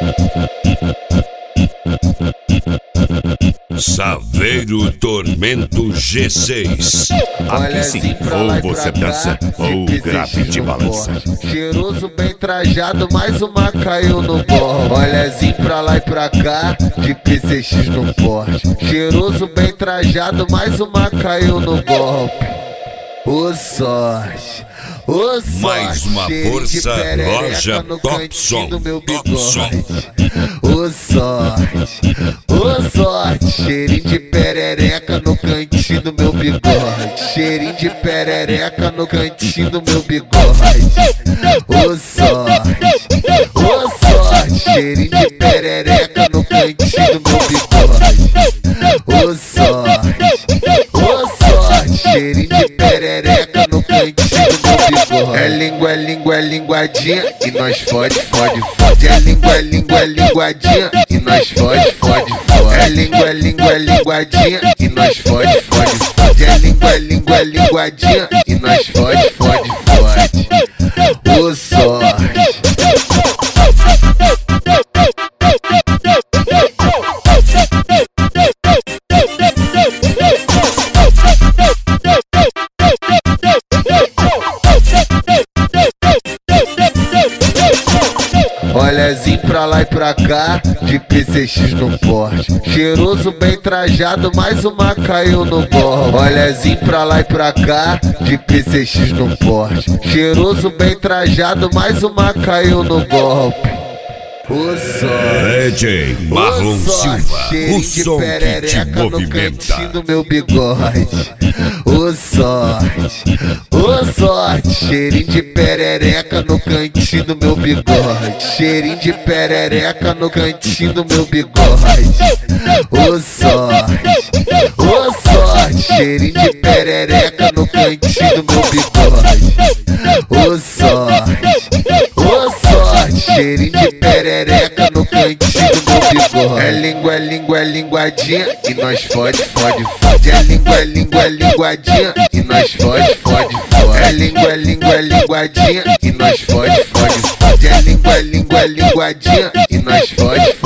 Saveiro Tormento G6. Aqui sim, ou você dança ou o grafite balança. Cheiroso bem trajado, mais uma caiu no golpe. Olhazinho pra lá e pra cá, de PCX no porte. Cheiroso bem trajado, mais uma caiu no golpe. Ô sorte, ô sorte. Mais uma força, loja Top Som. Ô sorte, ô sorte. Cheirinho de perereca no cantinho do meu bigode. Cheirinho de perereca no cantinho do meu bigode. Ô sorte, ô sorte. Cheirinho de perereca no cantinho do meu bigode. Ô sorte, ô sorte. Cheirinho de perereca no cantinho do meu bigode. É língua, linguadinha e nós fode. É língua, linguadinha e nós fode. É língua, linguadinha e nós fode. É língua, linguadinha e nós fode. Ô sorte. Olhazinho pra lá e pra cá, de PCX no porte. Cheiroso bem trajado, mais uma caiu no golpe. Olhazinho pra lá e pra cá, de PCX no porte. Cheiroso bem trajado, mais uma caiu no golpe. O sorte, DJ Marlon Silva, o som que te movimenta. Do meu bigode. O sorte, cheirinho de perereca no cantinho do meu bigode. Cheirinho de perereca no cantinho do meu bigode. O sorte, cheirinho de perereca no cantinho do meu bigode. O sorte, cheirinho de perereca no cantinho do meu bigode. É língua, linguadinha e nós fode. É língua, linguadinha e nós fode. É língua, linguadinha e nós fode. É língua, linguadinha e nós fode.